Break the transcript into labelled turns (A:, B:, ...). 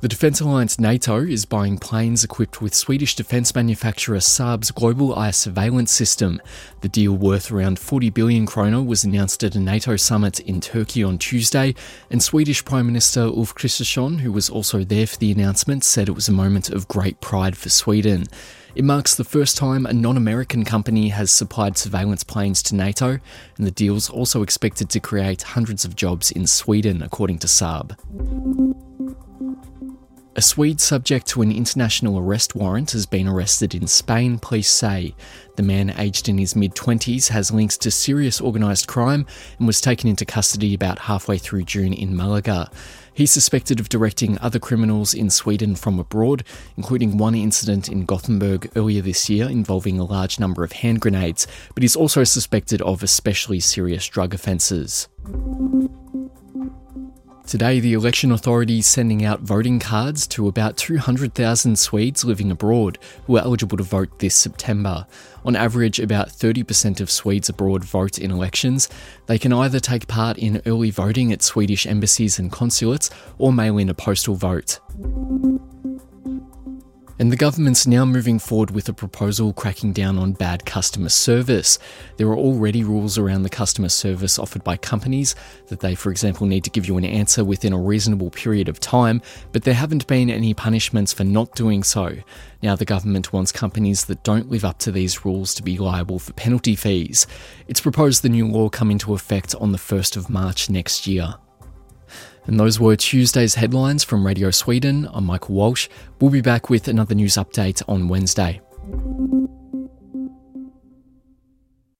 A: The defence alliance NATO is buying planes equipped with Swedish defence manufacturer Saab's global air surveillance system. The deal, worth around 40 billion kronor, was announced at a NATO summit in Turkey on Tuesday, and Swedish Prime Minister Ulf Kristersson, who was also there for the announcement, said it was a moment of great pride for Sweden. It marks the first time a non-American company has supplied surveillance planes to NATO, and the deal's also expected to create hundreds of jobs in Sweden, according to Saab. A Swede subject to an international arrest warrant has been arrested in Spain, police say. The man, aged in his mid-20s, has links to serious organised crime and was taken into custody about halfway through June in Malaga. He's suspected of directing other criminals in Sweden from abroad, including one incident in Gothenburg earlier this year involving a large number of hand grenades, but he's also suspected of especially serious drug offences. Today, the election authority is sending out voting cards to about 200,000 Swedes living abroad who are eligible to vote this September. On average, about 30% of Swedes abroad vote in elections. They can either take part in early voting at Swedish embassies and consulates or mail in a postal vote. And the government's now moving forward with a proposal cracking down on bad customer service. There are already rules around the customer service offered by companies, that they, for example, need to give you an answer within a reasonable period of time, but there haven't been any punishments for not doing so. Now the government wants companies that don't live up to these rules to be liable for penalty fees. It's proposed the new law come into effect on the 1st of March next year. And those were Tuesday's headlines from Radio Sweden. I'm Michael Walsh. We'll be back with another news update on Wednesday.